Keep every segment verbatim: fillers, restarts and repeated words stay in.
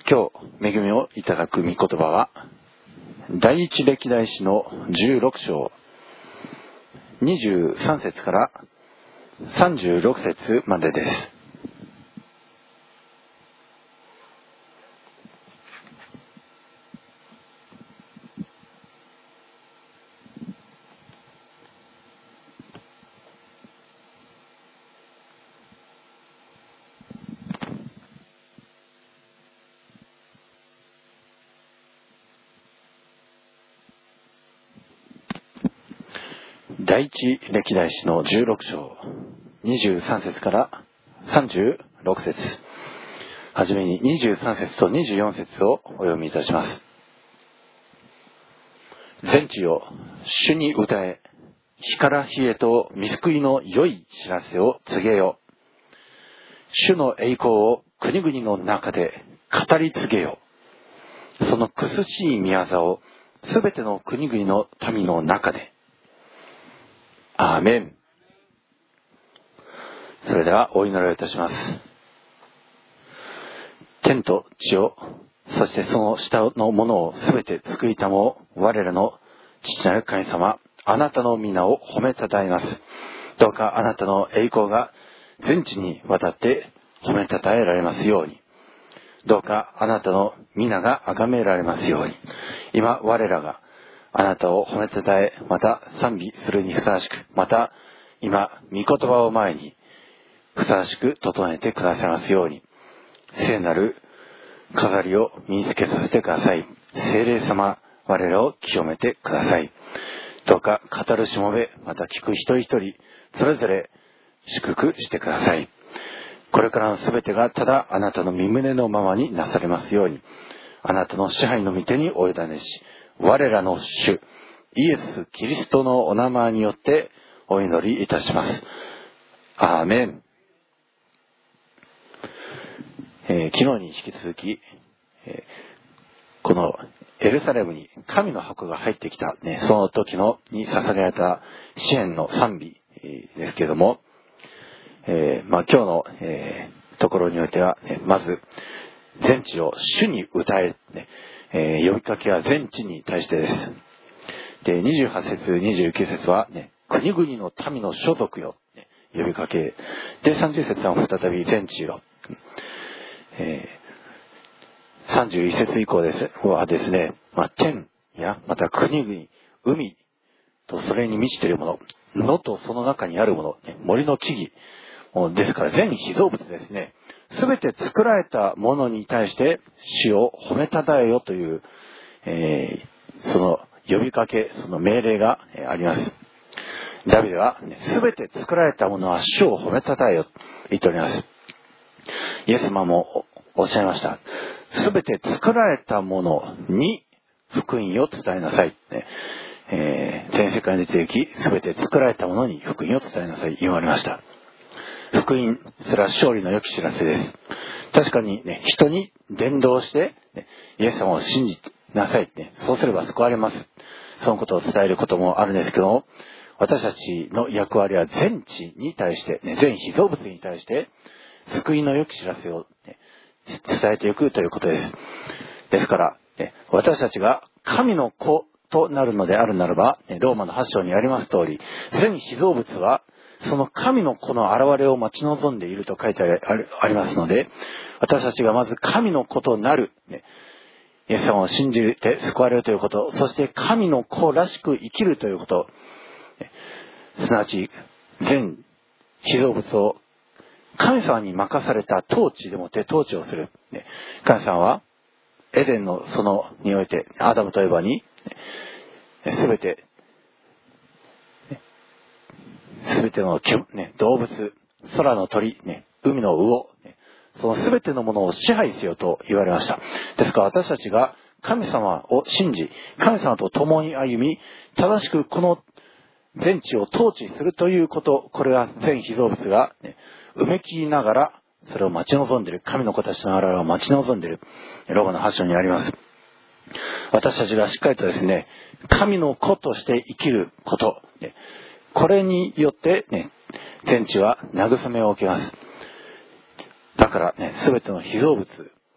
今日恵みをいただく御言葉は第一歴代史のじゅうろく章にじゅうさん節からさんじゅうろく節までです。第一歴代史のじゅうろく章にじゅうさん節からさんじゅうろく節、はじめににじゅうさん節とにじゅうよん節をお読みいたします。全地よ、主に歌え、日から日へと御救いの良い知らせを告げよ。主の栄光を国々の中で語り継げよ。その苦しい宮業をすべての国々の民の中で。アーメン。それではお祈りをいたします。天と地を、そしてその下のものをすべて作りたも我らの父なる神様、あなたの皆を褒めたたえます。どうかあなたの栄光が全地にわたって褒めたたえられますように。どうかあなたの皆が崇められますように。今我らがあなたを褒めたたえ、また賛美するにふさわしく、また今御言葉を前にふさわしく整えてくださいますように、聖なる飾りを身につけさせてください。聖霊様、我らを清めてください。どうか語るしもべ、また聞く一人一人それぞれ祝福してください。これからのすべてがただあなたの御胸のままになされますように、あなたの支配の御手にお委ねし、我らの主イエス・キリストのお名前によってお祈りいたします。アーメン。えー、昨日に引き続き、えー、このエルサレムに神の箱が入ってきた、ね、その時のに捧げられた詩篇の賛美、えー、ですけれども、えーまあ、今日の、えー、ところにおいては、ね、まず全地を主に歌え、ねえー、呼びかけは全地に対してです。で、にじゅうはち節、にじゅうきゅう節は、ね、国々の民の所属よ、ね、呼びかけ。で、さんじゅう節は再び全地よ。えー、さんじゅういち節以降ですはですね、まあ、天やまた国々、海とそれに満ちているもの、野とその中にあるもの、ね、森の木々、ですから全被造物ですね。すべて作られたものに対して主を褒めたたえよという、えー、その呼びかけ、その命令があります。ダビデはすべて作られたものは主を褒めたたえよと言っております。イエス様もおっしゃいました。すべて作られたものに福音を伝えなさい。えー、全世界に出て行き、すべて作られたものに福音を伝えなさい。言われました。福音すら勝利の良き知らせです。確かにね、人に伝道して、ね、イエス様を信じなさいって、ね、そうすれば救われます。そのことを伝えることもあるんですけども、私たちの役割は全地に対して、ね、全被造物に対して、救いの良き知らせを、ね、伝えていくということです。ですから、ね、私たちが神の子となるのであるならば、ローマのはち章にあります通り、全被造物は、その神の子の現れを待ち望んでいると書いてありますので、私たちがまず神の子となる、ね、イエス様を信じて救われるということ、そして神の子らしく生きるということ、すなわち全被造物を神様に任された統治でもって統治をする。神様はエデンの園においてアダムとエバにすべてすべての、ね、動物、空の鳥、ね、海の魚、ね、そのすべてのものを支配せよと言われました。ですから私たちが神様を信じ、神様と共に歩み、正しくこの全地を統治するということ、これは全被造物が、ね、うめきながらそれを待ち望んでいる、神の子たちの現れを待ち望んでいる、ローマのはち章にあります。私たちがしっかりとですね、神の子として生きること、ね、これによってね、天地は慰めを受けます。だからね、すべての被造物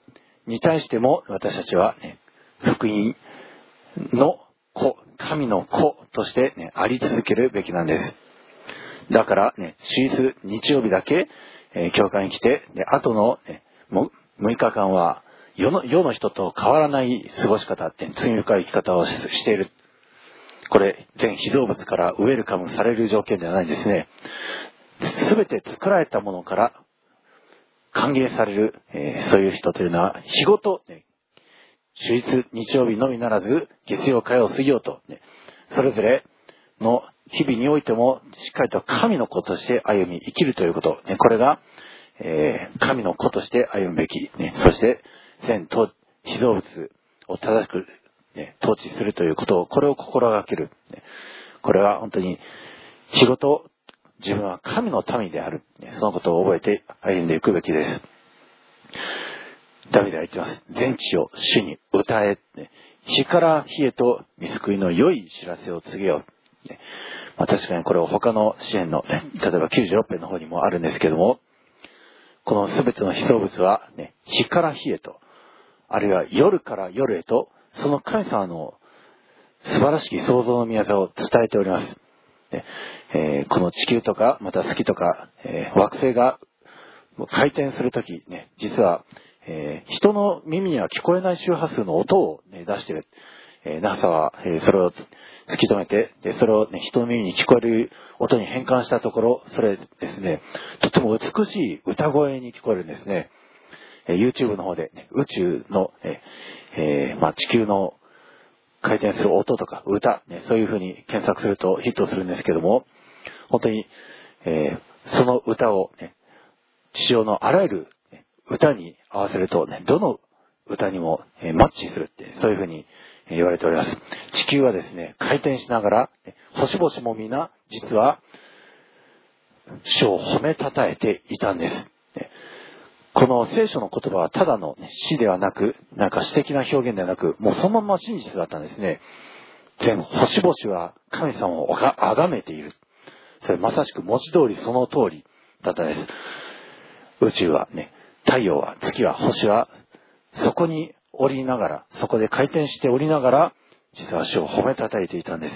に対しても私たちは、ね、福音の子、神の子として、ね、あり続けるべきなんです。だからね、終日日曜日だけ、えー、教会に来て、で後の、ね、もむいかかんは世の、世の人と変わらない過ごし方って、罪深い生き方を し, している。これ、全被造物からウェルカムされる条件ではないんですね。すべて作られたものから歓迎される、えー、そういう人というのは、日ごと、ね、終日日曜日のみならず、月曜、火曜、水曜と、ね、それぞれの日々においても、しっかりと神の子として歩み、生きるということ。ね、これが、えー、神の子として歩むべき。ね、そして、全被造物を正しく、ね、統治するということを、これを心がける。ね、これは本当に、日ごと、自分は神の民である。ね、そのことを覚えて歩んでいくべきです。ダビデは言ってます。全地を主に歌え。ね、日から日へと御救いの良い知らせを告げよう。ね、まあ、確かにこれを他の詩篇の、ね、例えばきゅうじゅうろく編の方にもあるんですけども、このすべての被造物は、ね、日から日へと、あるいは夜から夜へと、その神様の素晴らしき創造の御業を伝えております。ねえー、この地球とか、また月とか、えー、惑星が回転するとき、ね、実は、えー、人の耳には聞こえない周波数の音を、ね、出している。えー、ナサ は、えー、それを突き止めて、でそれを、ね、人の耳に聞こえる音に変換したところ、それですね、とても美しい歌声に聞こえるんですね。えー、YouTube の方で、ね、宇宙の、えーえーまあ、地球の回転する音とか歌、ね、そういう風に検索するとヒットするんですけども、本当に、えー、その歌を、ね、地上のあらゆる歌に合わせると、ね、どの歌にも、えー、マッチするって、そういう風に言われております。地球はですね、回転しながら、星々も皆、実は、主を褒めたたえていたんです。この聖書の言葉はただの、ね、詩ではなく、なんか詩的な表現ではなく、もうそのまま真実だったんですね。全星々は神様をあがめている。それまさしく文字通りその通りだったんです。宇宙はね、太陽は月は星は、そこにおりながら、そこで回転しておりながら、実は主を褒めたたえていたんです。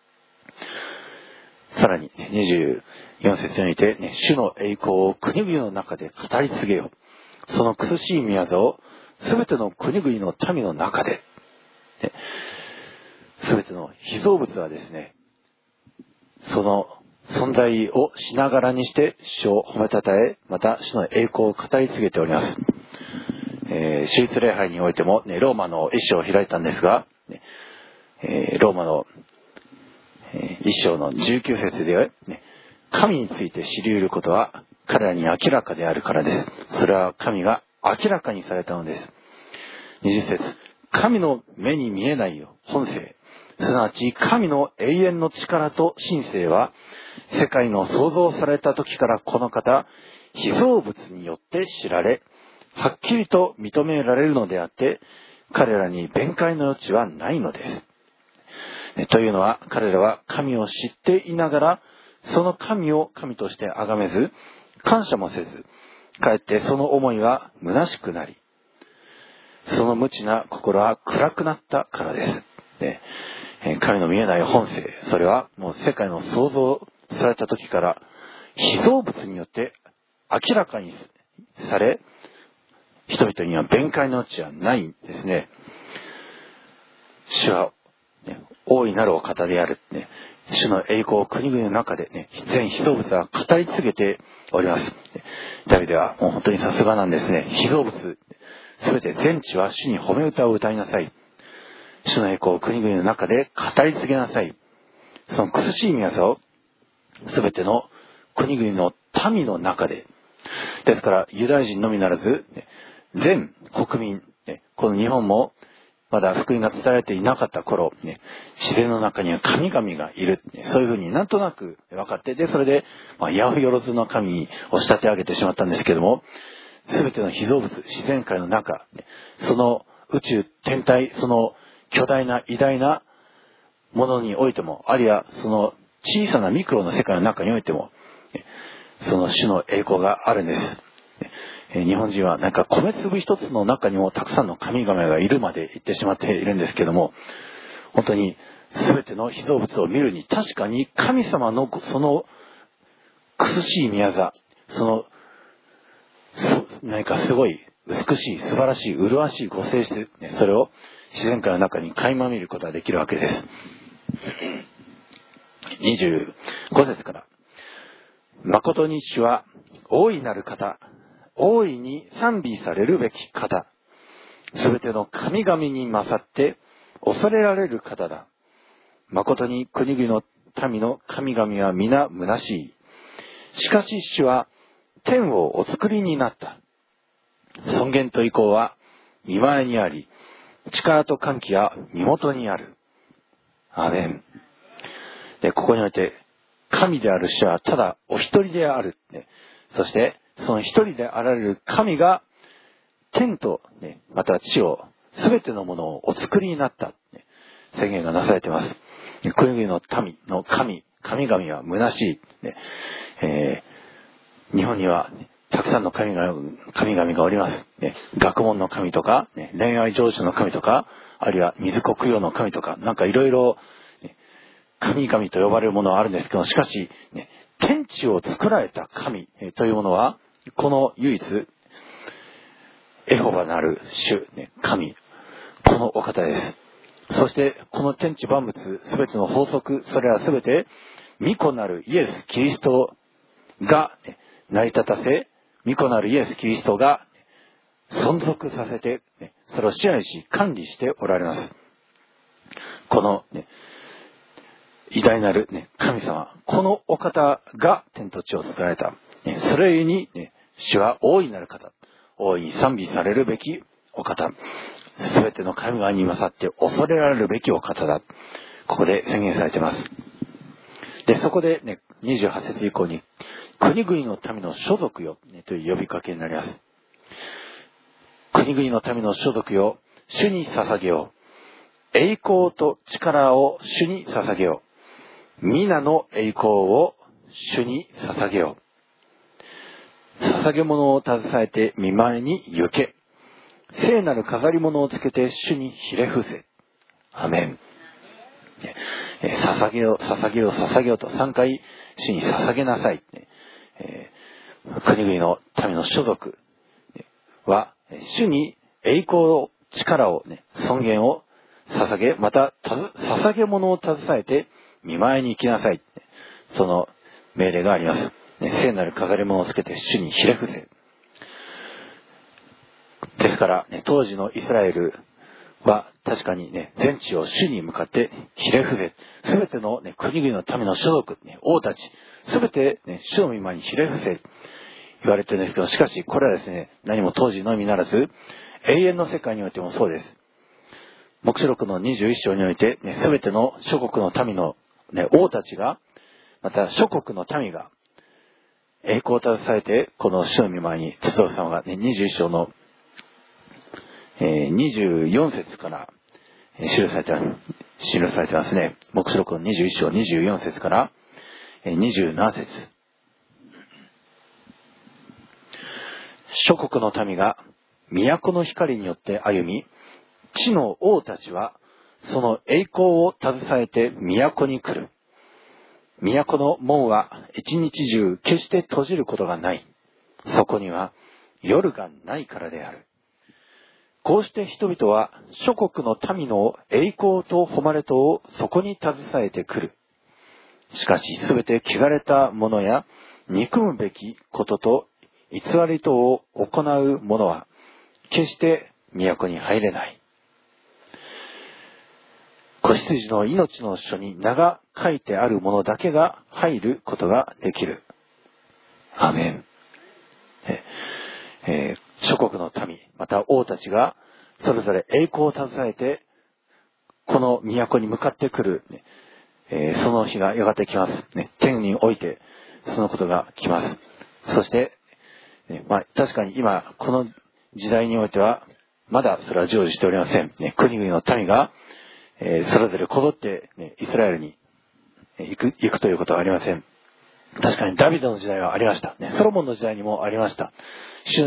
さらに、ね、にじゅうよん節において、ね、主の栄光を国々の中で語り継げよ。その苦しい宮業をすべての国々の民の中で、すべての被造物はですね、その存在をしながらにして主を褒めたたえ、また主の栄光を語り継げております。えー、主立礼拝においても、ね、ローマの一章を開いたんですが、ねえー、ローマの一章のじゅうきゅう節で、ね、神について知り得ることは彼らに明らかであるからです。それは神が明らかにされたのです。にじゅう節、神の目に見えない本性、すなわち神の永遠の力と神性は世界の創造された時からこの方、被造物によって知られ、はっきりと認められるのであって、彼らに弁解の余地はないのです。というのは、彼らは神を知っていながら、その神を神として崇めず、感謝もせず、かえってその思いは虚しくなり、その無知な心は暗くなったからです。で、神の見えない本性、それはもう世界の創造された時から、被造物によって明らかにされ、人々には弁解の余地はないんですね。主はね、大いなるお方である、ね、主の栄光を国々の中で、ね、全被造物は語り継げております。ダビデはもう本当にさすがなんですね。被造物、すべて全地は主に褒め歌を歌いなさい。主の栄光を国々の中で語り継げなさい。その苦しい宮業をすべての国々の民の中で。ですからユダヤ人のみならず、全国民、この日本もまだ福音が伝えられていなかった頃、ね、自然の中には神々がいる。そういうふうになんとなく分かって、で、それで、まあ、ヤフヨロズの神を仕立て上げてしまったんですけども、すべての被造物、自然界の中、その宇宙天体、その巨大な偉大なものにおいても、あるいはその小さなミクロの世界の中においても、その主の栄光があるんです。 えー、日本人はなんか米粒一つの中にもたくさんの神々がいるまで言ってしまっているんですけども、本当に全ての被造物を見るに確かに神様のその苦しい宮座、その何かすごい美しい素晴らしい麗しいご性質、ね、それを自然界の中に垣間見ることができるわけです。にじゅうご節から、誠に主は大いなる方、大いに賛美されるべき方、すべての神々に勝って恐れられる方だ。誠に国々の民の神々は皆虚しい。しかし主は天をお作りになった。尊厳と意向は御前にあり、力と歓喜は身元にある。アーメン。で、ここにおいて、神である主はただお一人である。ね、そして、その一人であられる神が、天と、ね、また地を、すべてのものをお作りになった、ね、宣言がなされています。国々の民の神、神々は虚しい。ねえー、日本には、ね、たくさんの神々、神々がおります。ね、学問の神とか、ね、恋愛成就の神とか、あるいは水国用の神とか、なんかいろいろ神々と呼ばれるものはあるんですけど、しかし、ね、天地を作られた神というものは、この唯一、エホバなる主、ね、神、このお方です。そして、この天地万物、すべての法則、それらすべて、御子なるイエス・キリストが、ね、成り立たせ、御子なるイエス・キリストが存続させて、ね、それを支配し管理しておられます。この、ね、偉大なる、ね、神様、このお方が天と地を作られた。ね、それゆえに、ね、主は大いなる方、大いに賛美されるべきお方、すべての神々に勝って恐れられるべきお方だ。ここで宣言されています。で、そこで、ね、にじゅうはち節以降に、国々の民の所属よ、ね、という呼びかけになります。国々の民の所属よ、主に捧げよう。栄光と力を主に捧げよう。皆の栄光を主に捧げよう。捧げ物を携えて御前に行け。聖なる飾り物をつけて主にひれ伏せ。アメン。えー、捧げよう、捧げよう、捧げようとさんかい主に捧げなさい。えー、国々の民の所属は、主に栄光を、力を、ね、尊厳を捧げ、また、捧げ物を携えて、御前に行きなさい。その命令があります。ね、聖なる飾り物をつけて主にひれ伏せ。ですから、ね、当時のイスラエルは確かにね、全地を主に向かってひれ伏せ。すべての、ね、国々の民の所属、ね、王たち、すべて、ね、主の御前にひれ伏せ。言われてるんですけど、しかしこれはですね、何も当時のみならず、永遠の世界においてもそうです。黙示録のにじゅういっ章において、ね、全ての諸国の民の、ね、王たちが、また諸国の民が、栄光を携えて、この主の御前に集う様が、ね、にじゅういっ章の、えー、にじゅうよん節から、えー、記されて記されてますね。黙示録のにじゅういっ章にじゅうよん節から、えー、にじゅうなな節。諸国の民が都の光によって歩み、地の王たちはその栄光を携えて都に来る。都の門は一日中決して閉じることがない。そこには夜がないからである。こうして人々は諸国の民の栄光と誉れとをそこに携えてくる。しかしすべて汚れたものや憎むべきことと偽りとを行う者は決して都に入れない。子羊の命の書に名が書いてある者だけが入ることができる。アーメン。ええー、諸国の民、また王たちがそれぞれ栄光を携えてこの都に向かってくる、ねえー、その日がやがて来ます、ね。天においてそのことが来ます。そしてね、まあ、確かに今この時代においてはまだそれは成就しておりません、ね、国々の民が、えー、それぞれこぞって、ね、イスラエルに行く、行くということはありません。確かにダビデの時代はありました、ね、ソロモンの時代にもありました。主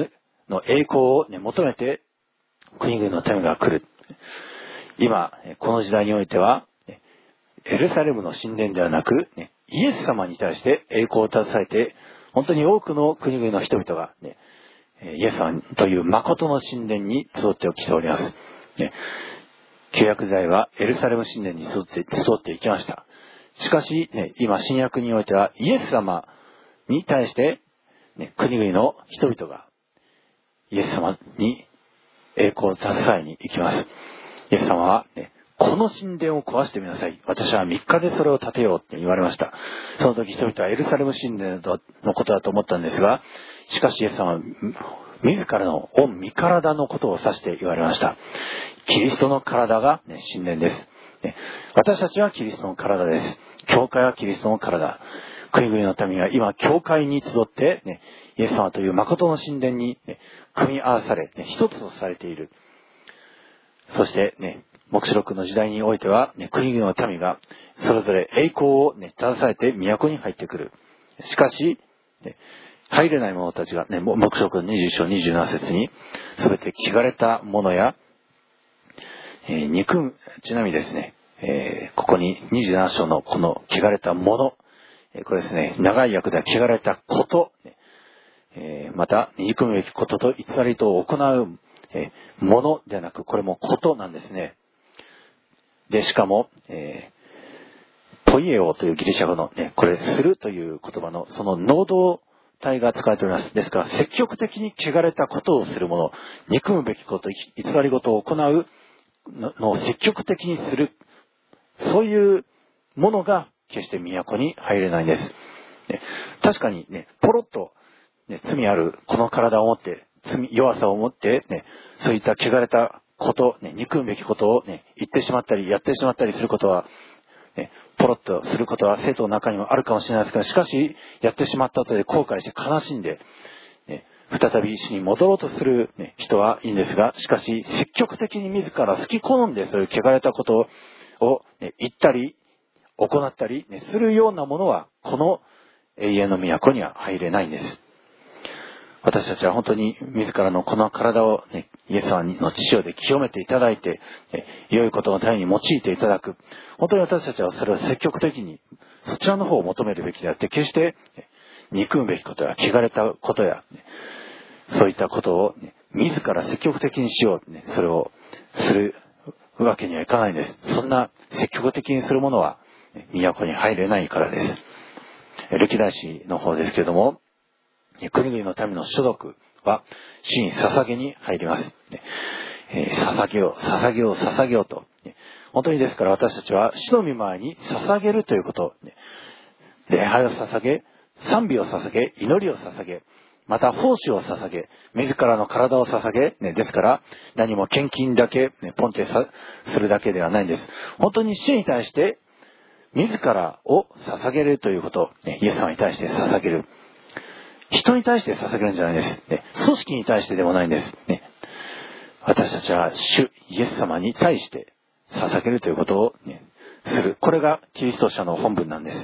の栄光を、ね、求めて国々の民が来る。今、この時代においては、エルサレムの神殿ではなく、ね、イエス様に対して栄光を携えて、本当に多くの国々の人々が、ね、イエス様という誠の神殿に集ってきております。ね、旧約時代はエルサレム神殿に集って集っていきました。しかし、ね、今新約においてはイエス様に対して、ね、国々の人々がイエス様に栄光を携えに行きます。イエス様は、ね、この神殿を壊してみなさい。私はみっかでそれを建てようって言われました。その時人々はエルサレム神殿のことだと思ったんですが、しかしイエス様は自らの御身体のことを指して言われました。キリストの体が、ね、神殿です、ね。私たちはキリストの体です。教会はキリストの体。国々の民が今教会に集って、ね、イエス様という誠の神殿に、ね、組み合わされ、ね、一つとされている。そしてね、黙示録の時代においては、ね、国々の民がそれぞれ栄光を、ね、携えて都に入ってくる。しかし、ね、入れない者たちが、ね、黙示録のにじゅういっ章にじゅうなな節に、すべて汚れたものや、えー、憎ちなみにですね、えー、ここににじゅうなな章のこの汚れたもの、えー、これですね、長い訳では汚れたこと、えー、また憎むべきことと偽りと行う、えー、ものではなく、これもことなんですね。で、しかも、えー、ポイエオというギリシャ語の、ね、これ、するという言葉の、その能動体が使われております。ですから、積極的に汚れたことをするもの、憎むべきこと、偽り事を行うのを積極的にする、そういうものが決して都に入れないんです。ね、確かにね、ポロッと、ね、罪あるこの体を持って、罪、弱さを持って、ね、そういった汚れたこと、ね、憎むべきことを、ね、言ってしまったり、やってしまったりすることは、ね、ポロッとすることは生徒の中にもあるかもしれないですけど、しかし、やってしまった後で後悔して悲しんで、ね、再び死に戻ろうとする、ね、人はいいんですが、しかし、積極的に自ら好き好んでそういう汚れたことを、ね、言ったり、行ったり、ね、するようなものは、この永遠の都には入れないんです。私たちは本当に自らのこの体を、ね、イエス様の血潮で清めていただいて、ね、良いことのために用いていただく。本当に私たちはそれを積極的にそちらの方を求めるべきであって、決して、ね、憎むべきことや汚れたことや、ね、そういったことを、ね、自ら積極的にしよう、ね、それをするわけにはいかないんです。そんな積極的にするものは、ね、都に入れないからです。歴代史の方ですけれども、国々の民の所属は主に捧げに入ります。えー、捧げよう、捧げよう、捧げようと。本当にですから私たちは主の御前に捧げるということ。礼拝を捧げ、賛美を捧げ、祈りを捧げ、また奉仕を捧げ、自らの体を捧げ、ね、ですから何も献金だけ、ね、ポンテさするだけではないんです。本当に主に対して自らを捧げるということ、ね、イエス様に対して捧げる。人に対して捧げるんじゃないです。ね、組織に対してでもないんです。ね、私たちは主イエス様に対して捧げるということを、ね、する。これがキリスト者の本分なんです。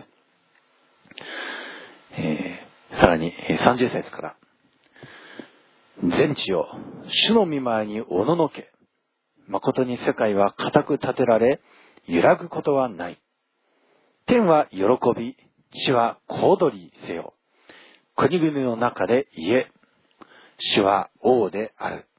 えー、さらにさんじゅう節から。全地を主の御前におののけ。誠に世界は固く立てられ、揺らぐことはない。天は喜び、地は小躍りせよ。国々の中で言え、主は王である。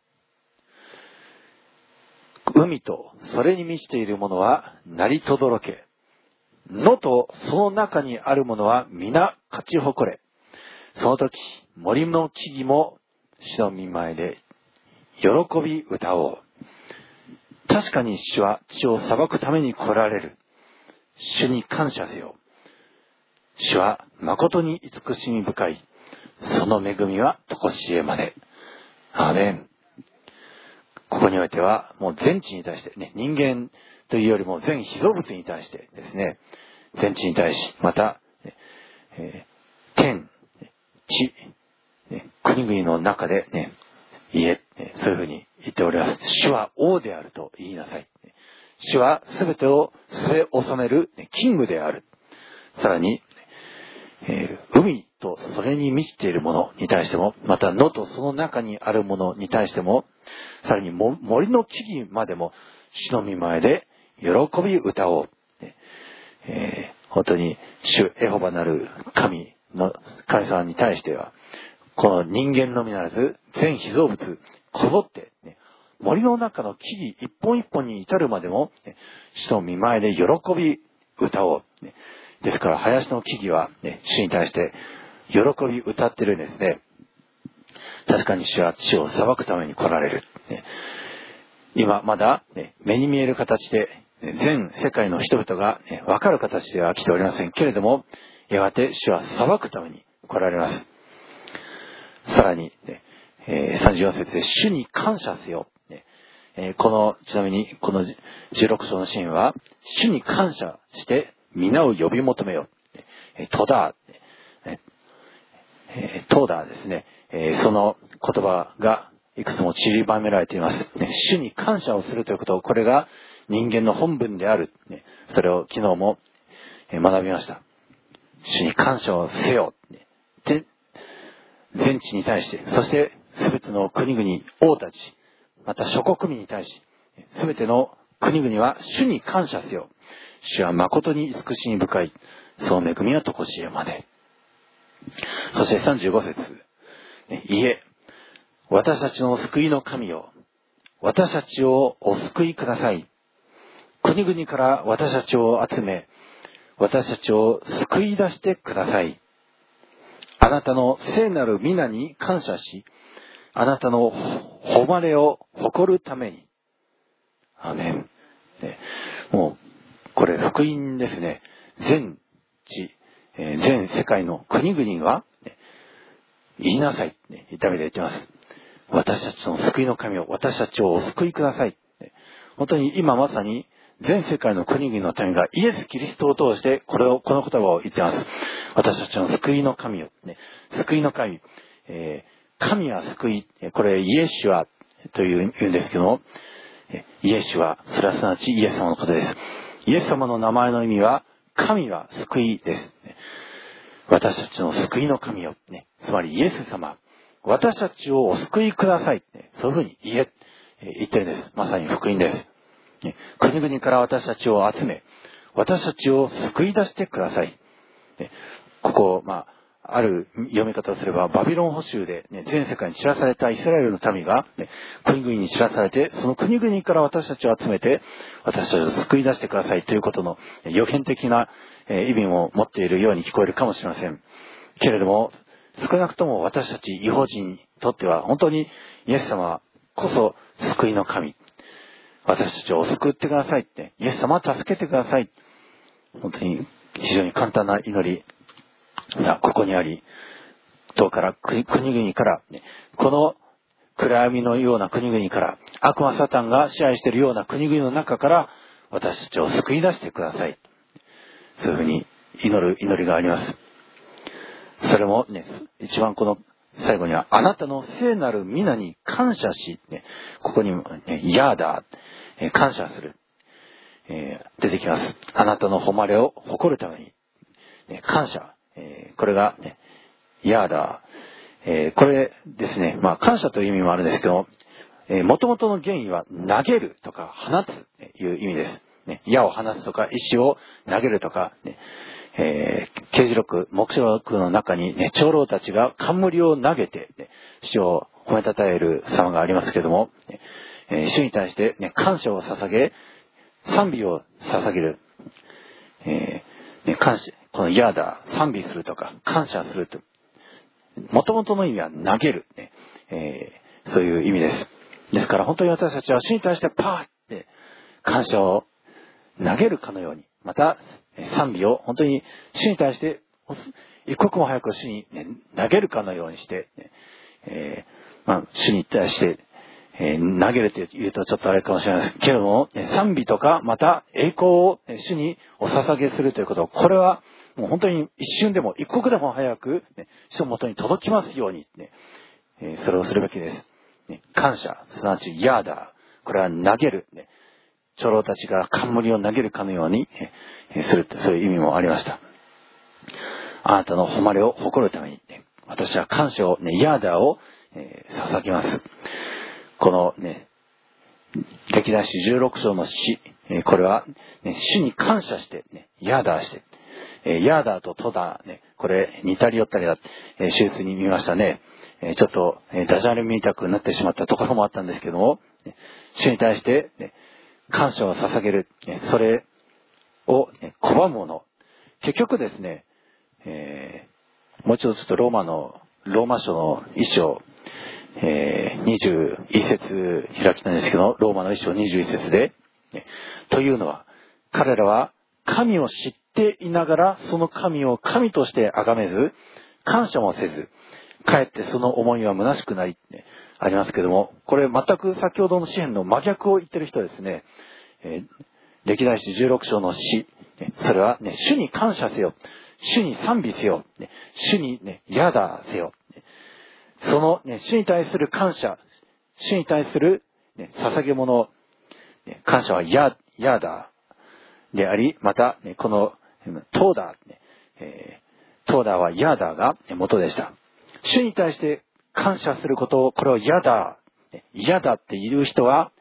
海とそれに満ちているものは鳴りとどろけ。野とその中にあるものは皆勝ち誇れ。その時、森の木々も主の御前で喜び歌おう。確かに主は地を裁くために来られる。主に感謝せよ。主は誠に慈しみ深い。その恵みは常しえまで。アーメン。ここにおいては、もう全地に対して、ね、人間というよりも全被造物に対してですね、全地に対し、また、えー、天、地、ね、国々の中でね、言え、そういうふうに言っております。主は王であると言いなさい。主はすべてを据え収めるキングである。さらに、えー、海とそれに満ちているものに対しても、また野とその中にあるものに対しても、さらにも森の木々までも主の御前で喜び歌おう。えー、本当に主エホバなる神の神様に対しては、この人間のみならず全被造物こぞって、ね、森の中の木々一本一本に至るまでも、ね、主の御前で喜び歌おう。ね、ですから林の木々は、ね、主に対して喜び歌ってるんですね。確かに主は地を裁くために来られる。ね、今まだ、ね、目に見える形で全世界の人々が、ね、分かる形では来ておりませんけれども、やがて主は裁くために来られます。さらに、ねえー、さんじゅうよん節で主に感謝せよ。ねえー、このちなみにこのじゅうろく章のシーンは主に感謝して皆を呼び求めよ。えー、トダー、えー、トーダーですね、えー。その言葉がいくつも散りばめられています。ね、主に感謝をするということ、これが人間の本分である。ね、それを昨日も学びました。主に感謝をせよ。ね、で全地に対して、そして全ての国々、王たち、また諸国民に対し、全ての国々は主に感謝せよ。主は誠に慈しみ深い。その恵みはとこしえまで。そしてさんじゅうご節。いえ、私たちの救いの神よ。私たちをお救いください。国々から私たちを集め、私たちを救い出してください。あなたの聖なる皆に感謝し、あなたの誉れを誇るために。アーメン。ね、もう、これ福音ですね。全地、えー、全世界の国々は、ね、言いなさい。ね、痛みで言ってます。私たちの救いの神を、私たちをお救いください。ね、本当に今まさに、全世界の国々の民がイエス・キリストを通してこれをこの言葉を言っています。私たちの救いの神よ、ね、救いの神、えー、神は救い、これイエシュアという言うんですけども、イエシュア、それはすなわちイエス様のことです。イエス様の名前の意味は神は救いです。私たちの救いの神よ、ね、つまりイエス様、私たちをお救いください、ね、そういうふうに言え、言ってるんです。まさに福音です。国々から私たちを集め、私たちを救い出してください。ここ、まあ、ある読み方をすれば、バビロン捕囚で、ね、全世界に散らされたイスラエルの民が、ね、国々に散らされて、その国々から私たちを集めて、私たちを救い出してくださいということの予言的な意味を持っているように聞こえるかもしれません。けれども、少なくとも私たち異邦人にとっては、本当にイエス様こそ救いの神。私たちを救ってくださいって、イエス様助けてください。本当に非常に簡単な祈りがここにあり、遠から国々から、ね、この暗闇のような国々から、悪魔サタンが支配しているような国々の中から私たちを救い出してください。そういうふうに祈る祈りがあります。それもね、一番この最後には、あなたの聖なる皆に感謝し、ね、ここにも、ね、ヤーダー、えー、感謝する、えー、出てきます。あなたの誉れを誇るために、ね、感謝、えー、これが、ね、ヤーダー、えー、これですね、まあ感謝という意味もあるんですけど、えー、元々の原意は投げるとか放つという意味です。ね、矢を放つとか石を投げるとか、ね、えー、刑事録、黙示録の中に、ね、長老たちが冠を投げて、ね、主を褒めたたえる様がありますけれども、ねえー、主に対して、ね、感謝を捧げ、賛美を捧げる、えーね、感謝、このヤーダー、賛美するとか、感謝すると。元々の意味は投げる、ねえー、そういう意味です。ですから本当に私たちは主に対してパーって感謝を投げるかのように、また賛美を本当に主に対して一刻も早く主に、ね、投げるかのようにして、えーまあ、主に対して、えー、投げるというとちょっとあれかもしれないですけれども、賛美とかまた栄光を主にお捧げするということ、これはもう本当に一瞬でも一刻でも早く、ね、主の元に届きますように、ねえー、それをするべきです。ね、感謝、すなわちヤーダー、これは投げる、ね、長老たちが冠を投げるかのように、えー、すると、そういう意味もありました。 あなたの誉れを誇るために、ね、私は感謝を、ね、ヤーダーを、えー、捧げます。このね、歴代史じゅうろく章の詩、えー、これは、ね、主に感謝して、ね、ヤーダーして、えー、ヤーダーとトダー、ね、これ似たり寄ったりだ、えー、手術に見ましたね。えー、ちょっと、えー、ダジャレみたくなってしまったところもあったんですけども、ね、主に対して、ね、感謝を捧げる、ね、それを、ね、拒むもの。結局ですね、えー、もう一度ちょっとローマの、ローマ書の一章、えー、にじゅういち節開きたんですけど、ローマの一章にじゅういち節で、ね、というのは、彼らは神を知っていながら、その神を神として崇めず、感謝もせず、かえってその思いは虚しくなり、ね、ありますけども、これ全く先ほどの詩篇の真逆を言ってる人ですね。えー、歴代史じゅうろく章の詩、それはね、主に感謝せよ、主に賛美せよ、ね、主にね、ヤーダーせよ。その、ね、主に対する感謝、主に対する、ね、捧げ物、ね、感謝はヤ、ヤーダーであり、また、ね、このトーダー、ねえー、トーダーはヤーダーが元でした。主に対して感謝することを、これをヤダー、ヤダって言う人は、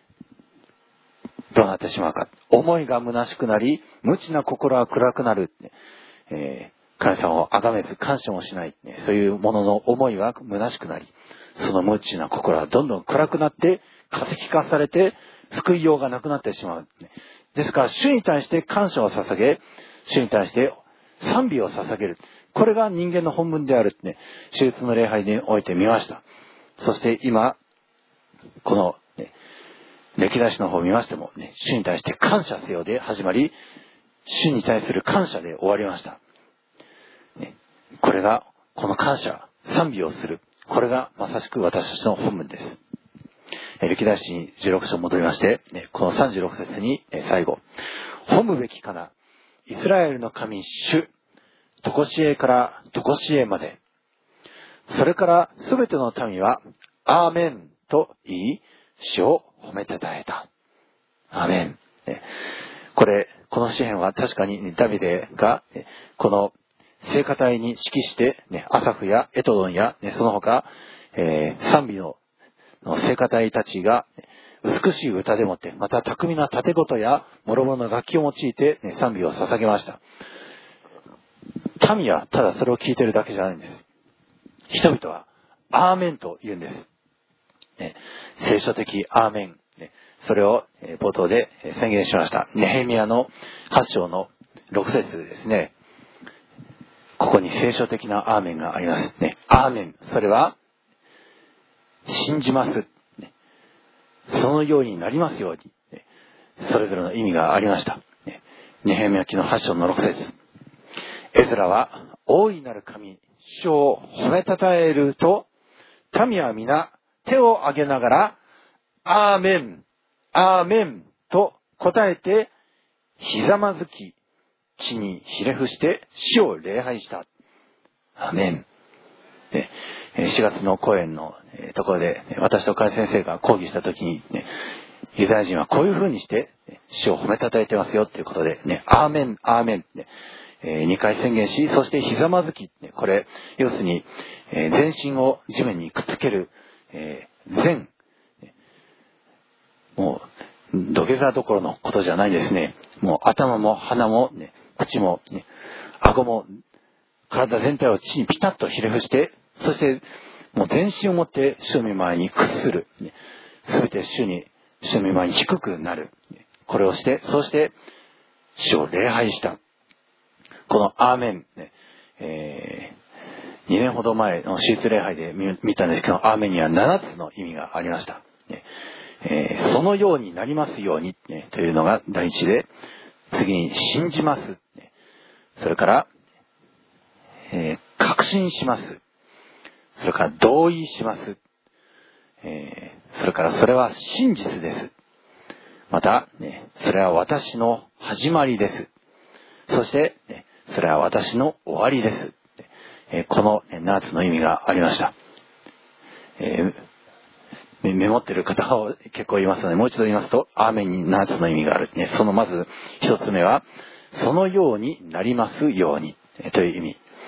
どうなってしまうか。思いが虚しくなり、無知な心は暗くなる。えー神様を崇めず感謝もしない、ね、そういうものの思いは虚しくなり、その無知な心はどんどん暗くなって化石化されて救いようがなくなってしまう。ですから主に対して感謝を捧げ、主に対して賛美を捧げる。これが人間の本分であるってね、手術の礼拝において見ました。そして今この、ね、歴代史の方を見ましても、ね、主に対して感謝せよで始まり、主に対する感謝で終わりました。これが、この感謝、賛美をする。これがまさしく私たちの本分です。歴代史にじゅうろく章戻りまして、このさんじゅうろく節に最後。褒むべきかな。イスラエルの神主。とこしえからとこしえまで。それからすべての民は、アーメンと言い、主を褒めたたえた。アーメン。これ、この詩篇は確かにダビデが、この聖歌隊に指揮して、ね、アサフやエトドンや、ね、その他、えー、賛美の聖歌隊たちが美しい歌でもって、また巧みな盾琴や諸々の楽器を用いて、ね、賛美を捧げました。民はただそれを聞いてるだけじゃないんです。人々はアーメンと言うんです。ね、聖書的アーメン、ね、それを冒頭で宣言しました。ネヘミヤのはち章のろく節ですね。ここに聖書的なアーメンがありますね。アーメン。それは、信じます。ね、そのようになりますように、ね。それぞれの意味がありました。ね、ネヘミヤ記のはち章のろく節。エズラは、大いなる神、主を褒めたたえると、民は皆手を挙げながら、アーメン、アーメンと答えて、ひざまずき、地にひれ伏して死を礼拝した。アーメン。で、しがつの講演のところで、私と甲斐先生が講義したときに、ね、ユダヤ人はこういう風にして死を褒めたたえてますよということで、ね、アーメン、アーメン、ね、にかい宣言し、そしてひざまずき、これ、要するに、全身を地面にくっつける、全、もう、土下座どころのことじゃないですね。もう頭も鼻も、ね、口も、ね、顎も、体全体を地にピタッとひれ伏して、そして、もう全身をもって主の御前に屈する。すべて主に、主の御前に低くなる。これをして、そして、主を礼拝した。このアーメン、ねえー、にねんほど前のシーツ礼拝で 見, 見たんですけど、アーメンにはななつの意味がありました。ねえー、そのようになりますように、ね、というのが第一で、次に信じます。ね、それから、えー、確信します。それから同意します。えー、それからそれは真実です。また、ね、それは私の始まりです。そして、ね、それは私の終わりです。えー、このななつの意味がありました。えー、メモっている方を結構いますので、もう一度言いますと、アーメンにななつの意味がある。ね、そのまず一つ目は、そのようになりますように、という意味。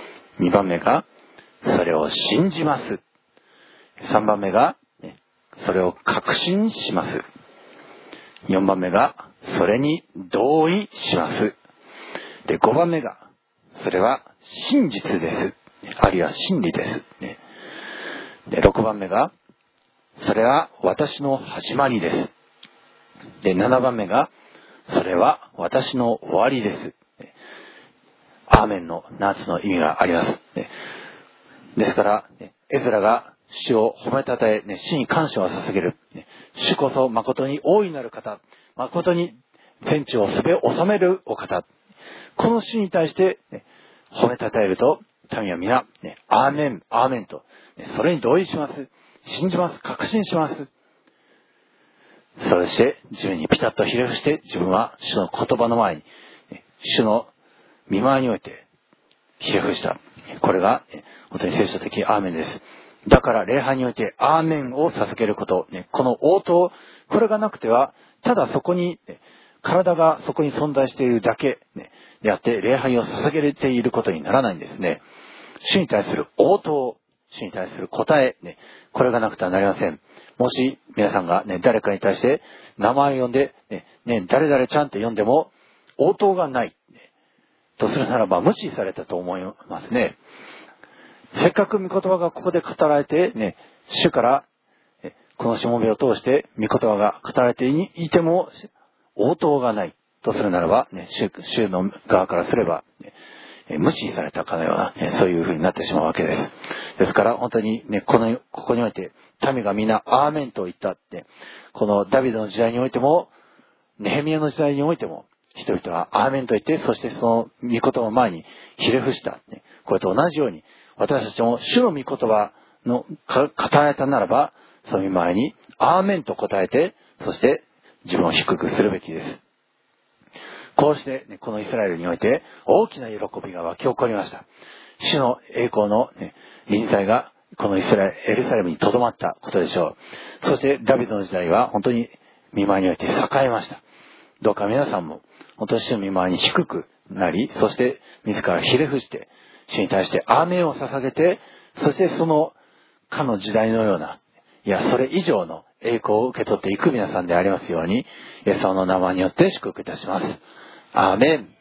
にばんめが、それを信じます。さんばんめが、それを確信します。よんばんめが、それに同意します。で、ごばんめが、それは真実です。あるいは真理です。で、ろくばんめが、それは私の始まりです。で、ななばんめが、それは私の終わりです。アーメンのななつの意味があります。ですから、エズラが主を褒めたたえ、主に感謝を捧げる。主こそ誠に大いなる方、誠に天地をすべ治めるお方。この主に対して褒めたたえると、民は皆、アーメン、アーメンと、それに同意します。信じます。確信します。そして自分にピタッとひれ伏して自分は主の言葉の前に主の御前においてひれ伏した。これが本当に聖書的アーメンです。だから礼拝においてアーメンを捧げること、この応答、これがなくてはただそこに体がそこに存在しているだけであって礼拝を捧げていることにならないんですね。主に対する応答、主に対する答え、これがなくてはなりません。もし皆さんが、ね、誰かに対して名前を呼んで、ねね、誰々ちゃんって呼んでも応答がない、ね、とするならば無視されたと思いますね。せっかく御言葉がここで語られて、ね、主からねこのしもべを通して御言葉が語られていても応答がないとするならば、ね、主, 主の側からすれば、ね、無視されたかのような、ね、そういう風になってしまうわけです。ですから本当に、ね、このここにおいて民がみんなアーメンと言ったって、このダビデの時代においてもネヘミヤの時代においても人々はアーメンと言って、そしてその御言葉の前にひれ伏した、ね、これと同じように私たちも主の御言葉の語られたならばその前にアーメンと答えて、そして自分を低くするべきです。こうして、ね、このイスラエルにおいて大きな喜びが湧き起こりました。主の栄光の、ね、臨在がこのイスラエル、エルサレムに留まったことでしょう。そしてダビデの時代は本当に御前において栄えました。どうか皆さんも本当に主の御前に低くなり、そして自らひれ伏して主に対してアーメンを捧げて、そしてそのかの時代のような、いやそれ以上の栄光を受け取っていく皆さんでありますように、イエス様の名前によって祝福いたします。アーメン。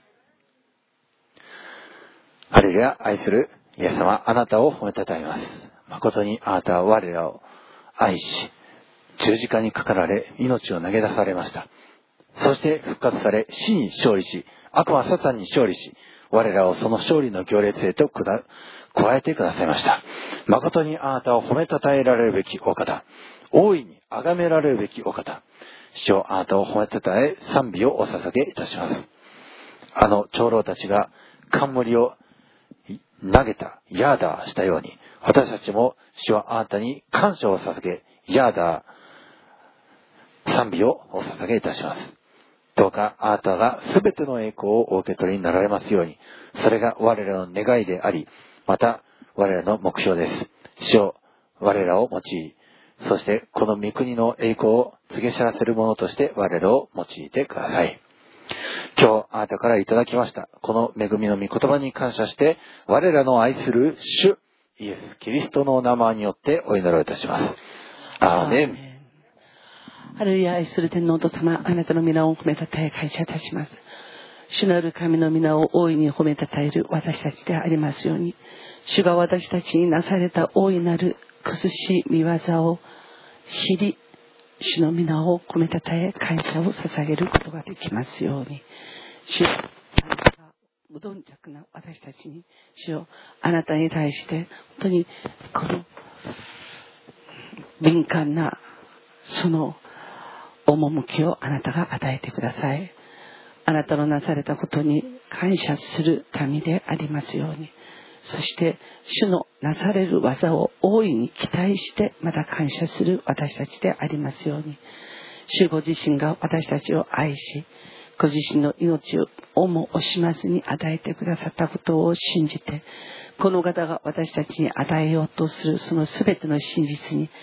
ハレルヤ。愛するイエス様、あなたを褒めたたえます。誠にあなたは我らを愛し、十字架にかかられ命を投げ出されました。そして復活され死に勝利し、悪魔サタンに勝利し、我らをその勝利の行列へと加えてくださいました。誠にあなたを褒めたたえられるべきお方、大いに崇められるべきお方、主よあなたを褒めたたえ賛美をお捧げいたします。あの長老たちが冠を投げたヤーダーしたように、私たちも主はあなたに感謝を捧げ、ヤーダー賛美をお捧げいたします。どうかあなたが全ての栄光をお受け取りになられますように、それが我らの願いであり、また我らの目標です。主よ我らを用い、そしてこの御国の栄光を告げ知らせるものとして我らを用いてください。今日あなたからいただきましたこの恵みの御言葉に感謝して、我らの愛する主イエス・キリストのお名前によってお祈りをいたします。アーメン。 ハレルヤ。愛する天皇と様、あなたの皆を褒めたたえ感謝いたします。主なる神の皆を大いに褒めたたえる私たちでありますように、主が私たちになされた大いなる苦しい見業を知り、主の皆を褒めたたえ感謝を捧げることができますように、主よあなたが無頓着な私たちに、主よあなたに対して本当にこの敏感なその趣をあなたが与えてください。あなたのなされたことに感謝する民でありますように、そして主のなされる技を大いに期待してまた感謝する私たちでありますように、主ご自身が私たちを愛し、ご自身の命をも惜しまずに与えてくださったことを信じて、この方が私たちに与えようとするその全ての真実に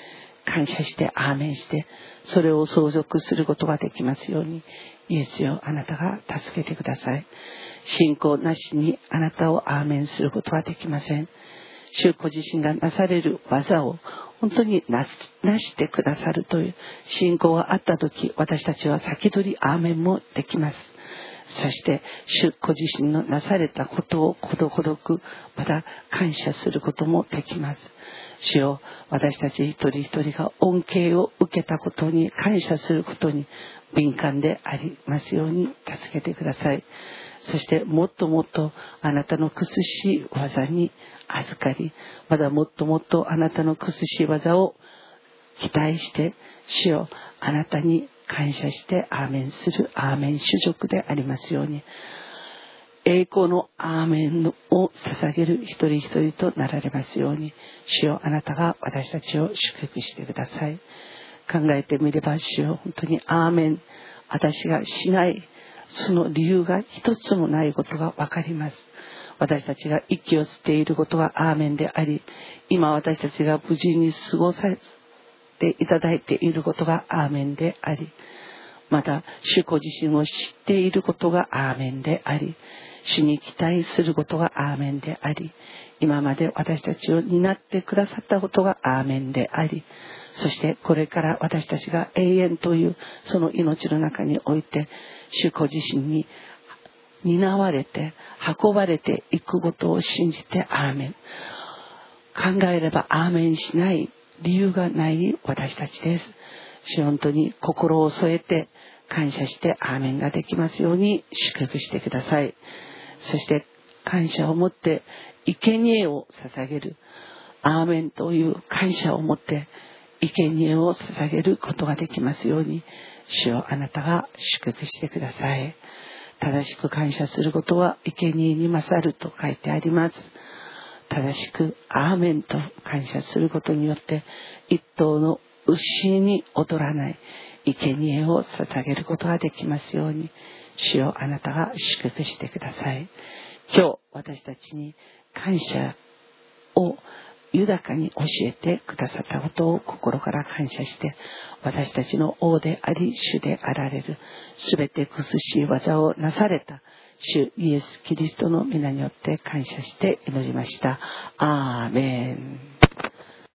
感謝してアーメンして、それを相続することができますように、イエスよ、あなたが助けてください。信仰なしにあなたをアーメンすることはできません。主ご自身がなされる技を本当に な, なしてくださるという信仰があったとき、私たちは先取りアーメンもできます。そして主ご自身のなされたことをことごとくまた感謝することもできます。主よ、私たち一人一人が恩恵を受けたことに感謝することに敏感でありますように助けてください。そしてもっともっとあなたの苦しい技に預かり、まだもっともっとあなたの苦しい技を期待して、主よ、あなたに感謝してアーメンするアーメン主辱でありますように、栄光のアーメンを捧げる一人一人となられますように、主よ、あなたが私たちを祝福してください。考えてみれば、主よ、本当にアーメン、私がしないその理由が一つもないことがわかります。私たちが息を吸っていることがアーメンであり、今私たちが無事に過ごさせていただいていることがアーメンであり、また主ご自身を知っていることがアーメンであり、主に期待することがアーメンであり、今まで私たちを担ってくださったことがアーメンであり、そしてこれから私たちが永遠というその命の中において主ご自身に担われて運ばれていくことを信じてアーメン。考えればアーメンしない理由がない私たちです。主、本当に心を添えて感謝してアーメンができますように祝福してください。そして感謝を持って生贄を捧げるアーメンという感謝を持って生贄を捧げることができますように、主よ、あなたが祝福してください。正しく感謝することは生贄に勝ると書いてあります。正しくアーメンと感謝することによって一頭の牛に劣らない生贄を捧げることができますように、主よ、あなたが祝福してください。今日私たちに感謝を豊かに教えてくださったことを心から感謝して、私たちの王であり主であられるすべて苦しい技をなされた主イエス・キリストの皆によって感謝して祈りました。アーメン。